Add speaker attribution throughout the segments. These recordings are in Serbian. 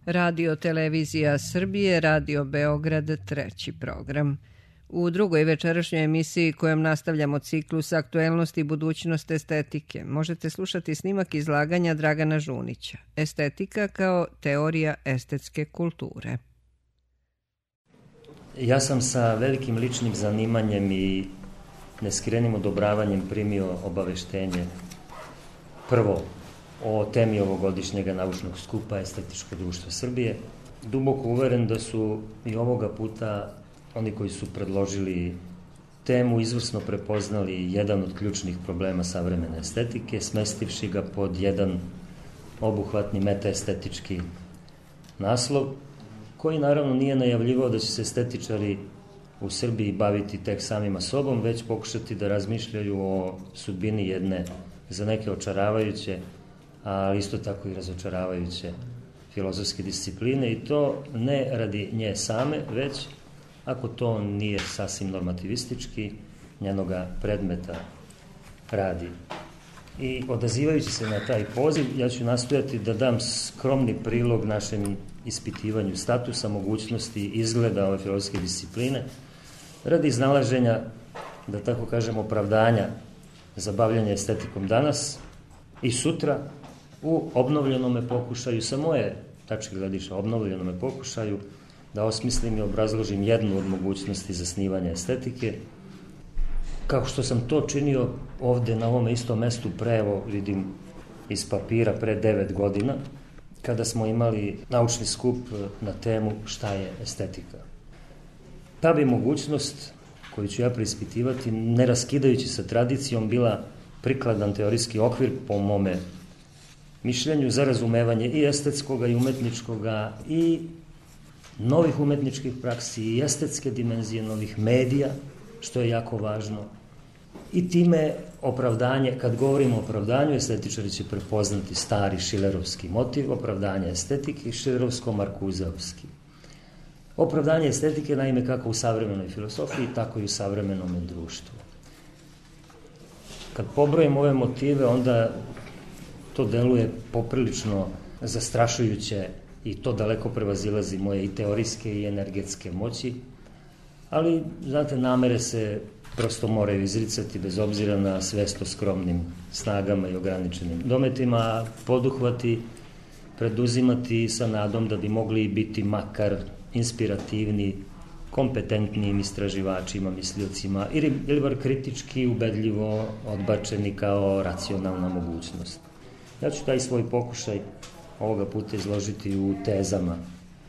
Speaker 1: Radio Televizija Srbije, Radio Beograd, treći program. U drugoj večerašnjoj emisiji kojom nastavljamo ciklus Aktuelnosti i budućnost estetike možete slušati snimak izlaganja Dragana Žunića. Estetika kao teorija estetske kulture.
Speaker 2: Ja sam sa velikim ličnim zanimanjem i neskrenim odobravanjem primio obaveštenje prvo o temi ovogodišnjeg naučnog skupa Estetičko društvo Srbije. Duboko uveren da su i ovoga puta oni koji su predložili temu izvrsno prepoznali jedan od ključnih problema savremene estetike, smestivši ga pod jedan obuhvatni metaestetički naslov, koji naravno nije najavljivao da će se estetičari u Srbiji baviti tek samima sobom, već pokušati da razmišljaju o sudbini jedne za neke očaravajuće, ali isto tako i razočaravajuće filozofske discipline, i to ne radi nje same, već, ako to nije sasvim normativistički, njenoga predmeta radi. I odazivajući se na taj poziv, ja ću nastojati da dam skromni prilog našem ispitivanju statusa, mogućnosti, izgleda ove filozofske discipline, radi iznalaženja, da tako kažem, opravdanja za bavljanje estetikom danas i sutra u obnovljenome pokušaju, sa moje tačke gledišta, obnovljenome pokušaju da osmislim i obrazložim jednu od mogućnosti zasnivanja estetike, kao što sam to činio ovde na ovome istom mestu pre, evo vidim iz papira, pre 9 godina, kada smo imali naučni skup na temu šta je estetika. Ta bi mogućnost, koju ću ja preispitivati, ne raskidajući sa tradicijom, bila prikladan teorijski okvir, po mome mišljenju, za razumevanje i estetskoga i umetničkoga i novih umetničkih praksi i estetske dimenzije novih medija, što je jako važno. I time opravdanje, kad govorimo o opravdanju, estetičari će prepoznati stari šilerovski motiv, opravdanje estetike, šilerovsko-markuzeovski. Opravdanje estetike, naime, kako u savremenoj filosofiji, tako i u savremenom društvu. Kad pobrojim ove motive, onda to deluje poprilično zastrašujuće i to daleko prevazilazi moje i teorijske i energetske moći, ali, znate, namere se prosto moraju izricati bez obzira na svest o skromnim snagama i ograničenim dometima, poduhvati preduzimati sa nadom da bi mogli biti makar inspirativni, kompetentnim istraživačima, misliocima, ili bar kritički, ubedljivo odbačeni kao racionalna mogućnost. Ja ću taj svoj pokušaj ovoga puta izložiti u tezama.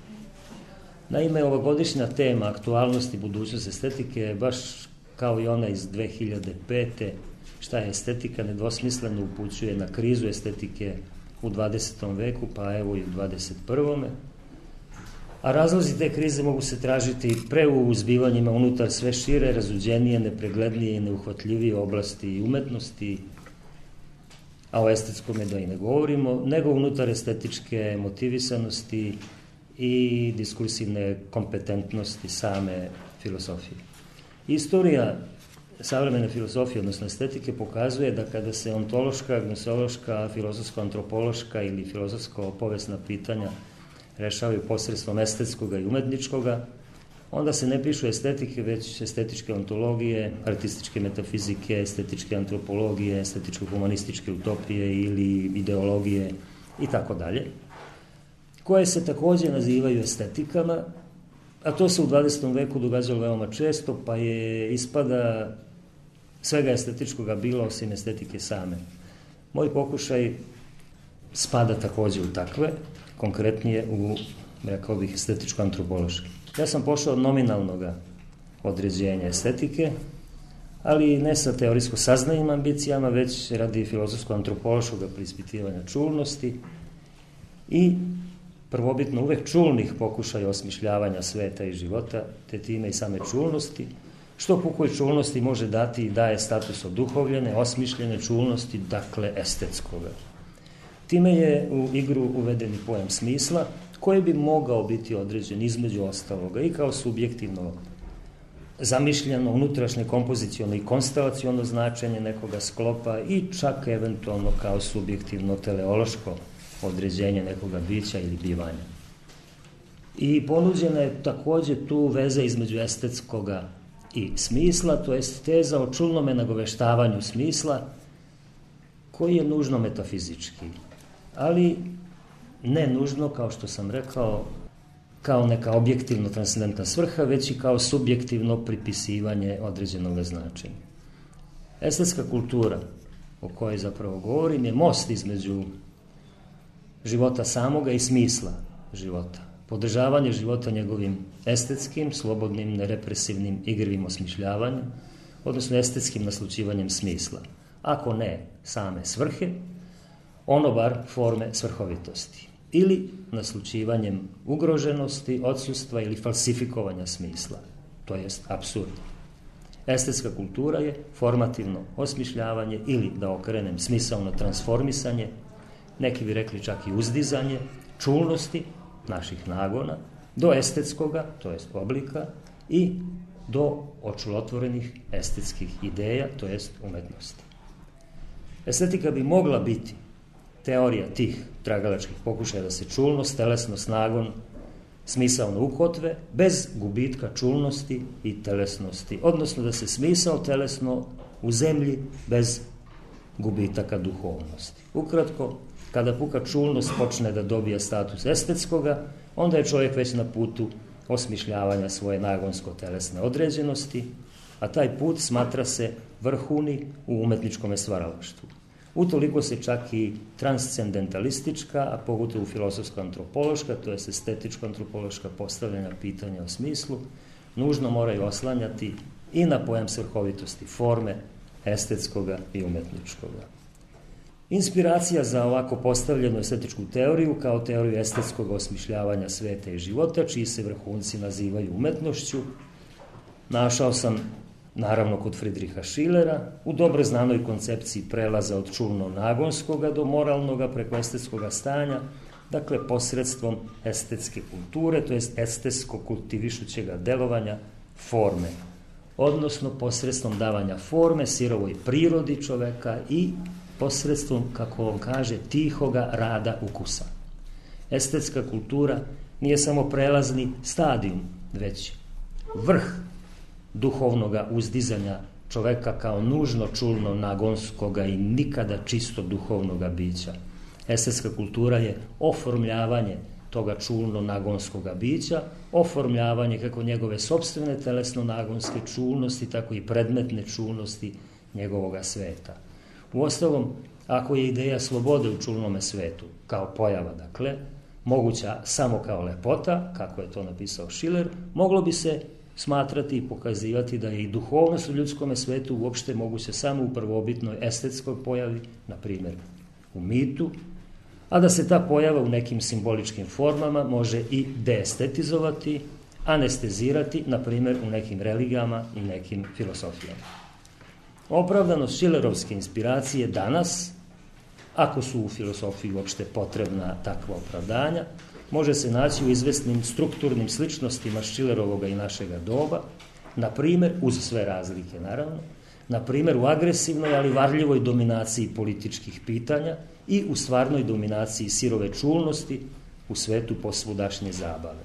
Speaker 2: Naime, ovogodišnja tema aktualnosti i budućnost estetike je baš kao i ona iz 2005. Šta je estetika, nedvosmisleno upućuje na krizu estetike u 20. veku, pa evo i u 21. A razlozi te krize mogu se tražiti pre u uzbivanjima unutar sve šire, razuđenije, nepreglednije i neuhvatljivije oblasti umetnosti, a o estetskom je da i ne govorimo, nego unutar estetičke motivisanosti i diskursivne kompetentnosti same filosofije. Istorija savremene filosofije, odnosno estetike, pokazuje da kada se ontološka, gnoseološka, filozofsko-antropološka ili filozofsko-povesna pitanja rešavaju posredstvom estetskoga i umetničkoga, onda se ne pišu estetike, već estetičke ontologije, artističke metafizike, estetičke antropologije, estetičko-humanističke utopije ili ideologije i tako dalje, koje se takođe nazivaju estetikama, a to se u 20. veku događalo veoma često, pa je ispada svega estetičkoga bilo osim estetike same. Moj pokušaj spada takođe u takve, konkretnije u, rekao bih, estetičko-antropološki. Ja sam pošao od nominalnog određenja estetike, ali ne sa teorijsko-saznajnim ambicijama, već radi filozofsko-antropološkog preispitivanja čulnosti i prvobitno uvek čulnih pokušaja osmišljavanja sveta i života, te time i same čulnosti, što pukoj čulnosti može dati i daje status oduhovljene, osmišljene čulnosti, dakle estetskoga. Time je u igru uveden i pojam smisla, koji bi mogao biti određen između ostaloga i kao subjektivno zamišljeno, unutrašnje kompoziciono i konstelaciono značenje nekoga sklopa i čak eventualno kao subjektivno teleološko određenje nekoga bića ili bivanja. I ponuđena je također tu veza između estetskoga i smisla, to jest teza o čulnome nagoveštavanju smisla, koji je nužno metafizički, ali ne nužno, kao što sam rekao, kao neka objektivno transcendentna svrha, već i kao subjektivno pripisivanje određenog značenja. Estetska kultura, o kojoj zapravo govorim, je most između života samoga i smisla života. Podržavanje života njegovim estetskim, slobodnim, nerepresivnim, igrivim osmišljavanjem, odnosno estetskim naslučivanjem smisla. Ako ne same svrhe, ono bar forme svrhovitosti. Ili naslučivanjem ugroženosti, odsustva ili falsifikovanja smisla, to jest apsurda. Estetska kultura je formativno osmišljavanje ili, da okrenem, smisaono transformisanje, neki bi rekli čak i uzdizanje, čulnosti naših nagona, do estetskoga, to jest oblika, i do očulotvorenih estetskih ideja, to jest umetnosti. Estetika bi mogla biti teorija tih tragalačkih pokušaja da se čulnost, telesnost, nagon smisaono ukotve, bez gubitka čulnosti i telesnosti, odnosno da se smisao telesno u zemlji bez gubitaka duhovnosti. Ukratko, kada puka čulnost počne da dobija status estetskoga, onda je čovjek već na putu osmišljavanja svoje nagonsko-telesne određenosti, a taj put smatra se vrhuni u umetničkom stvaralaštvu. Utoliko se čak i transcendentalistička, a pogotovo filosofsko-antropološka, to je estetičko-antropološka postavljanja pitanja o smislu, nužno moraju oslanjati i na pojam svrhovitosti forme, estetskoga i umetničkoga. Inspiracija za ovako postavljenu estetičku teoriju kao teoriju estetskog osmišljavanja sveta i života, čiji se vrhunci nazivaju umetnošću, našao sam naravno kod Friedricha Schillera, u dobro znanoj koncepciji prelaza od čulno-nagonskoga do moralnoga preko estetskoga stanja, dakle posredstvom estetske kulture, to jest estetsko kultivišućega delovanja forme, odnosno posredstvom davanja forme sirovoj prirodi čoveka i posredstvom, kako on kaže, tihoga rada ukusa. Estetska kultura nije samo prelazni stadijum, već vrh duhovnoga uzdizanja čoveka kao nužno čulno nagonskoga i nikada čisto duhovnoga bića. Estetska kultura je oformljavanje toga čulno nagonskoga bića, oformljavanje kako njegove sopstvene telesno-nagonske čulnosti, tako i predmetne čulnosti njegovoga sveta. Uostalom, ako je ideja slobode u čulnome svetu, kao pojava, dakle, moguća samo kao lepota, kako je to napisao Schiller, moglo bi se smatrati i pokazivati da je i duhovnost u ljudskom svetu uopšte moguće samo u prvobitnoj estetskoj pojavi, na primjer u mitu, a da se ta pojava u nekim simboličkim formama može i deestetizovati, anestezirati, na primjer u nekim religijama i nekim filosofijama. Opravdanost Schillerovske inspiracije danas, ako su u filosofiji uopšte potrebna takva opravdanja, može se naći u izvesnim strukturnim sličnostima Schillerovoga i našega doba, na primjer, uz sve razlike naravno, na primjer u agresivnoj, ali varljivoj dominaciji političkih pitanja i u stvarnoj dominaciji sirove čulnosti u svetu posvudašnje zabave.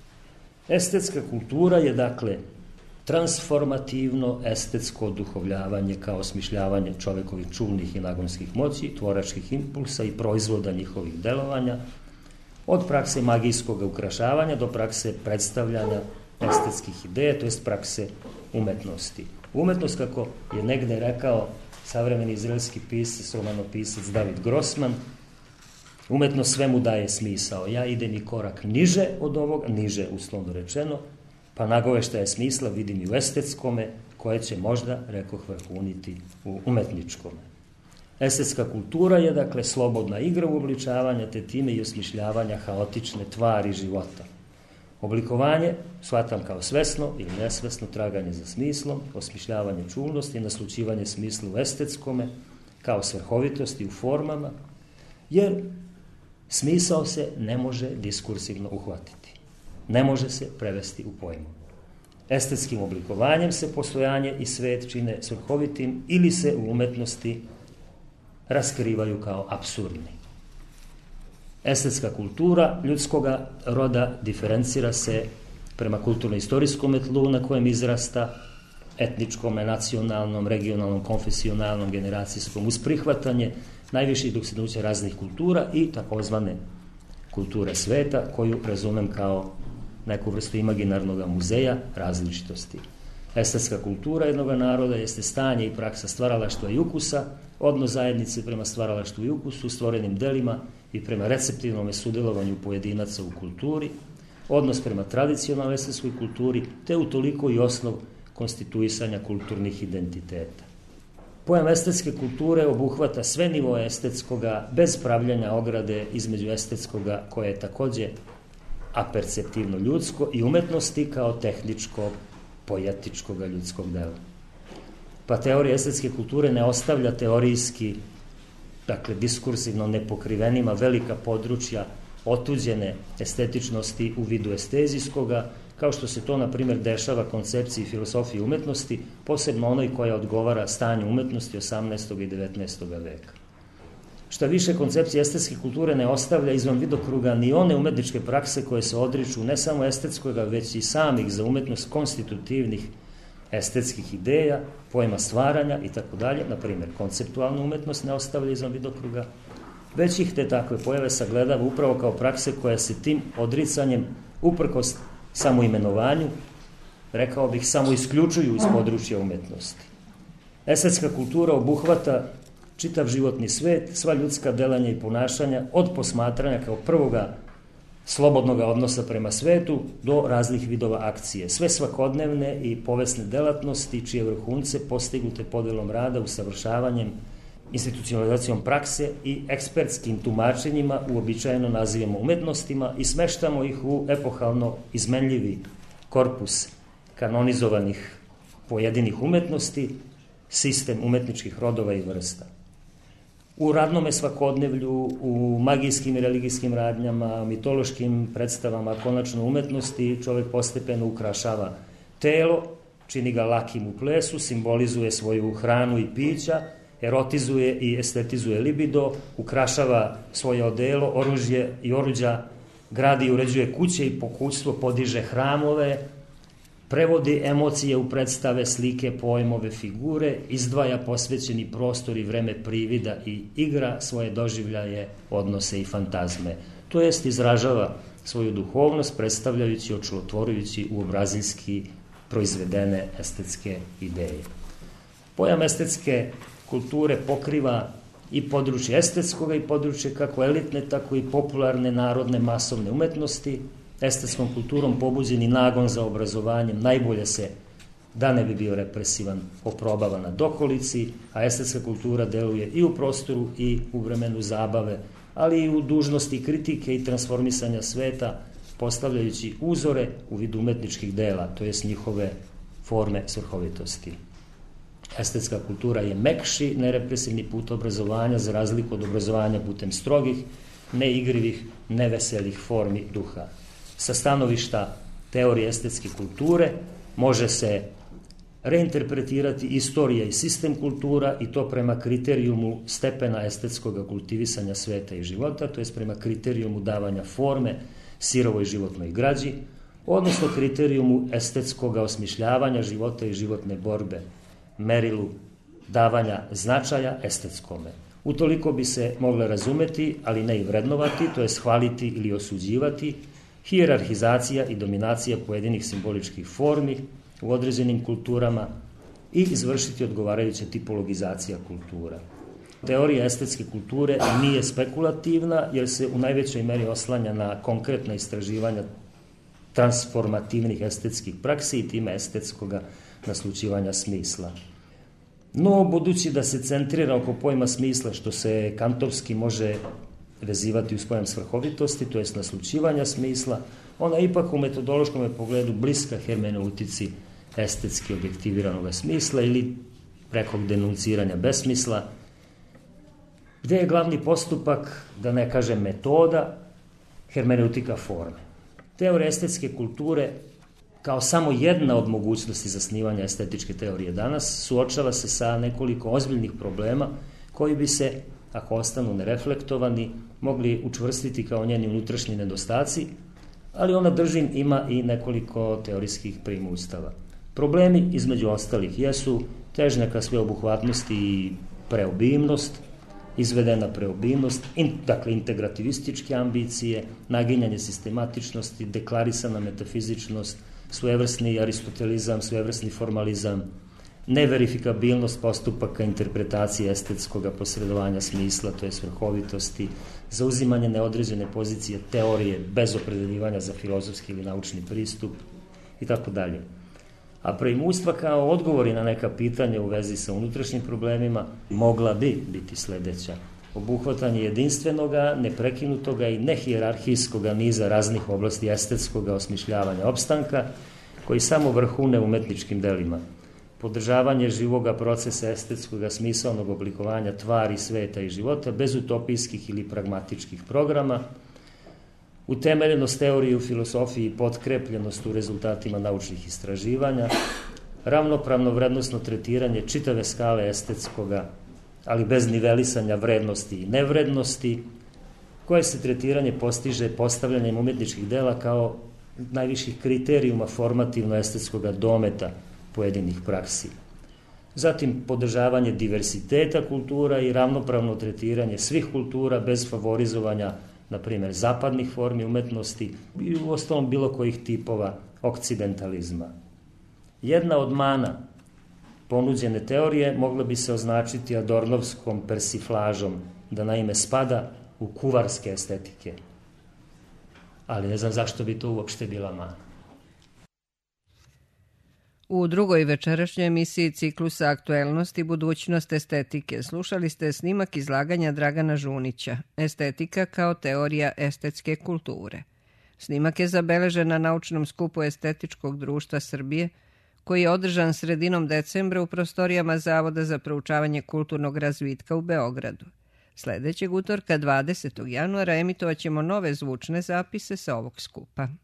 Speaker 2: Estetska kultura je, dakle, transformativno estetsko oduhovljavanje kao osmišljavanje čovekovih čulnih i nagonskih moći, tvoračkih impulsa i proizvoda njihovih delovanja, od prakse magijskog ukrašavanja do prakse predstavljanja estetskih ideja, to jest prakse umetnosti. Umetnost, kako je negde rekao savremeni izraelski pisac, romanopisac David Grossman, umetnost svemu daje smisao. Ja idem i korak niže od ovoga, niže uslovno rečeno, pa nagoveštaje smisla vidim i u estetskome, koje će možda, rekoh, vrhuniti u umetničkome. Estetska kultura je, dakle, slobodna igra uobličavanja, te time i osmišljavanja haotične tvari života. Oblikovanje shvatam kao svesno ili nesvesno traganje za smislom, osmišljavanje čulnosti, naslučivanje smisla u estetskome, kao svrhovitosti u formama, jer smisao se ne može diskursivno uhvatiti. Ne može se prevesti u pojmu. Estetskim oblikovanjem se postojanje i svet čine svrhovitim ili se u umetnosti raskrivaju kao apsurdni. Estetska kultura ljudskoga roda diferencira se prema kulturno-istorijskom tlu na kojem izrasta, etničkom, nacionalnom, regionalnom, konfesionalnom, generacijskom, uz prihvatanje najviših dostignuća raznih kultura i takozvane kulture sveta, koju razumem kao neku vrstu imaginarnog muzeja različitosti. Estetska kultura jednog naroda jeste stanje i praksa stvaralaštva i ukusa, odnos zajednice prema stvaralaštvu i ukusu, stvorenim delima i prema receptivnom sudjelovanju pojedinaca u kulturi, odnos prema tradicionalnoj estetskoj kulturi, te utoliko i osnov konstituisanja kulturnih identiteta. Pojam estetske kulture obuhvata sve nivoje estetskoga bez pravljanja ograde između estetskoga, koje je takođe aperceptivno ljudsko, i umetnosti kao tehničko poetičkog ljudskog dela. Pa teorija estetske kulture ne ostavlja teorijski, dakle diskursivno nepokrivenima velika područja otuđene estetičnosti u vidu estezijskoga, kao što se to, na primjer, dešava koncepciji filosofije umetnosti, posebno onoj koja odgovara stanju umetnosti 18. i 19. veka. Šta više, koncepcija estetske kulture ne ostavlja izvan vidokruga ni one umetničke prakse koje se odriču ne samo estetskoga, već i samih za umetnost konstitutivnih estetskih ideja, pojma stvaranja i tako dalje. Na primjer, konceptualnu umetnost ne ostavlja izvan vidokruga, već ih te takve pojave sagledava upravo kao prakse koja se tim odricanjem, uprkos samoimenovanju, rekao bih, samo isključuju iz područja umetnosti. Estetska kultura obuhvata čitav životni svet, sva ljudska delanja i ponašanja, od posmatranja kao prvoga slobodnog odnosa prema svetu do raznih vidova akcije. Sve svakodnevne i povesne delatnosti, čije vrhunce postignute podelom rada, usavršavanjem, institucionalizacijom prakse i ekspertskim tumačenjima uobičajeno nazivamo umetnostima i smeštamo ih u epohalno izmenljivi korpus kanonizovanih pojedinih umetnosti, sistem umetničkih rodova i vrsta. U radnome svakodnevlju, u magijskim i religijskim radnjama, mitološkim predstavama, konačno umetnosti, čovjek postepeno ukrašava telo, čini ga lakim u plesu, simbolizuje svoju hranu i pića, erotizuje i estetizuje libido, ukrašava svoje odelo, oružje i oruđa, gradi i uređuje kuće i pokućstvo, podiže hramove, prevodi emocije u predstave, slike, pojmove, figure, izdvaja posvećeni prostor i vreme privida i igra svoje doživljaje, odnose i fantazme. To jest, izražava svoju duhovnost predstavljajući, očelotvorujući u obrazilski proizvedene estetske ideje. Pojam estetske kulture pokriva i područje estetskoga i područje kako elitne, tako i popularne narodne masovne umetnosti. Estetskom kulturom pobuđeni nagon za obrazovanjem najbolje se, da ne bi bio represivan, oprobava na dokolici, a estetska kultura deluje i u prostoru i u vremenu zabave, ali i u dužnosti kritike i transformisanja sveta, postavljajući uzore u vidu umetničkih dela, to jest njihove forme svrhovitosti. Estetska kultura je mekši, nerepresivni put obrazovanja, za razliku od obrazovanja putem strogih, neigrivih, neveselih formi duha. Sa stanovišta teorije estetske kulture može se reinterpretirati istorija i sistem kultura, i to prema kriterijumu stepena estetskog kultivisanja sveta i života, to je prema kriterijumu davanja forme sirovoj životnoj građi, odnosno kriterijumu estetskog osmišljavanja života i životne borbe, merilu davanja značaja estetskome. Utoliko bi se mogle razumeti, ali ne i vrednovati, to je hvaliti ili osuđivati, hijerarhizacija i dominacija pojedinih simboličkih formi u određenim kulturama i izvršiti odgovarajuća tipologizacija kultura. Teorija estetske kulture nije spekulativna, jer se u najvećoj meri oslanja na konkretna istraživanja transformativnih estetskih praksi i time estetskog naslućivanja smisla. No, budući da se centrira oko pojma smisla, što se kantovski može vezivati uz pojam svrhovitosti, to jest naslućivanja smisla, ona je ipak u metodološkom pogledu bliska hermeneutici estetski objektiviranog smisla ili prekog denunciranja besmisla, gde je glavni postupak, da ne kažem metoda, hermeneutika forme. Teorija estetske kulture, kao samo jedna od mogućnosti zasnivanja estetičke teorije danas, suočava se sa nekoliko ozbiljnih problema koji bi se ako ostanu nereflektovani, mogli učvrstiti kao njeni unutrašnji nedostaci, ali ona, držim, ima i nekoliko teorijskih primustava. Problemi, između ostalih, jesu težnja ka sveobuhvatnosti i preobimnost, izvedena preobimnost, dakle integrativističke ambicije, naginjanje sistematičnosti, deklarisana metafizičnost, svojevrsni aristotelizam, svojevrsni formalizam, neverifikabilnost postupaka interpretacije estetskog posredovanja smisla, to je svrhovitosti, zauzimanje neodređene pozicije teorije bez opredeljivanja za filozofski ili naučni pristup i tako dalje. A preimustva kao odgovori na neka pitanja u vezi sa unutrašnjim problemima mogla bi biti sledeća: obuhvatanje jedinstvenoga, neprekinutoga i nehijerarhijskoga niza raznih oblasti estetskog osmišljavanja opstanka, koji samo vrhune umetničkim delima, podržavanje živoga procesa estetskog smisalnog oblikovanja tvari, sveta i života bez utopijskih ili pragmatičkih programa, utemeljenost teorije u filosofiji i potkrepljenost u rezultatima naučnih istraživanja, ravnopravno vrednosno tretiranje čitave skale estetskoga, ali bez nivelisanja vrednosti i nevrednosti, koje se tretiranje postiže postavljanjem umetničkih dela kao najviših kriterijuma formativno-estetskog dometa pojedinih praksi. Zatim podržavanje diversiteta kultura i ravnopravno tretiranje svih kultura bez favorizovanja, na primjer, zapadnih formi umetnosti i u ostalom bilo kojih tipova okcidentalizma. Jedna od mana ponuđene teorije mogla bi se označiti adornovskom persiflažom, da naime spada u kuvarske estetike. Ali ne znam zašto bi to uopšte bila mana.
Speaker 1: U drugoj večerašnjoj emisiji ciklusa Aktuelnosti, budućnost estetike slušali ste snimak izlaganja Dragana Žunića, Estetika kao teorija estetske kulture. Snimak je zabeležen na naučnom skupu Estetičkog društva Srbije, koji je održan sredinom decembra u prostorijama Zavoda za proučavanje kulturnog razvitka u Beogradu. Sledećeg utorka, 20. januara, emitovaćemo nove zvučne zapise sa ovog skupa.